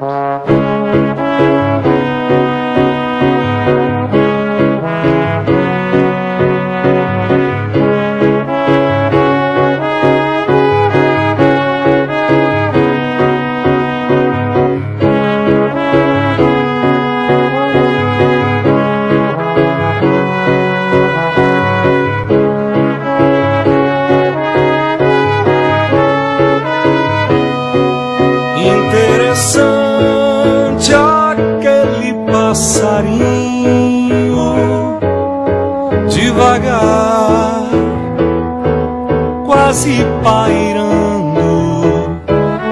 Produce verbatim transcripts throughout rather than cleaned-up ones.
Interessante aquele passarinho, devagar, quase pairando.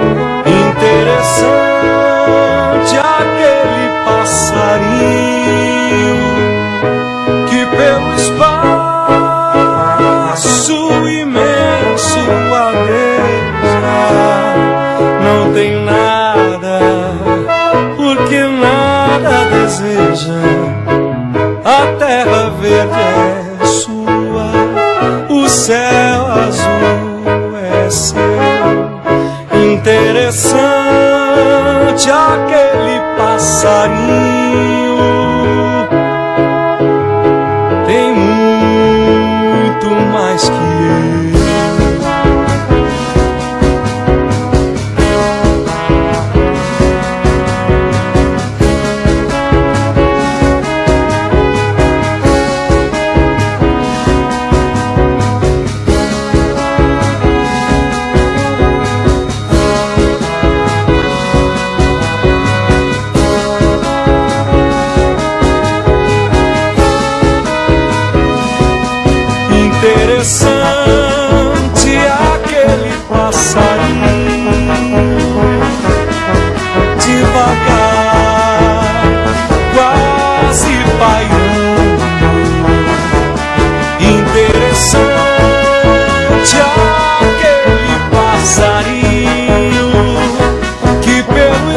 Interessante aquele passarinho que pelo espaço imenso adeja. Não tem nada, porque nada deseja. A terra verde é sua, o céu azul é seu. Interessante aquele passarinho, tem muito mais que eu. Interessante aquele passarinho, devagar, quase pairando. Interessante aquele passarinho que pelo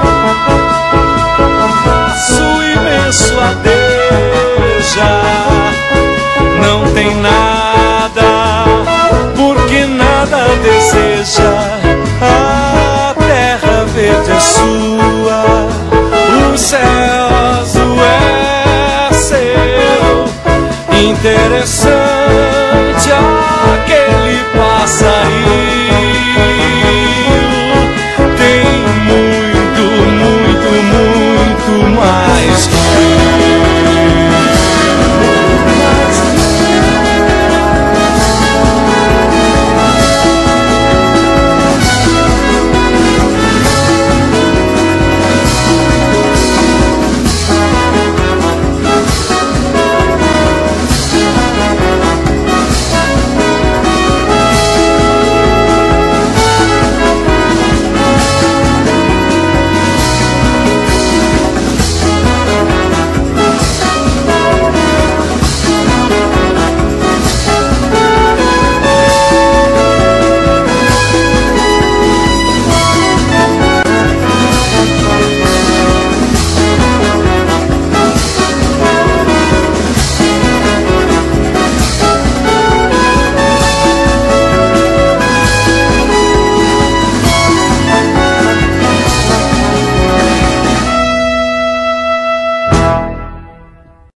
espaço imenso adeja. Não tem nada, porque nada deseja. A terra verde é sua, o céu azul é seu. Interessante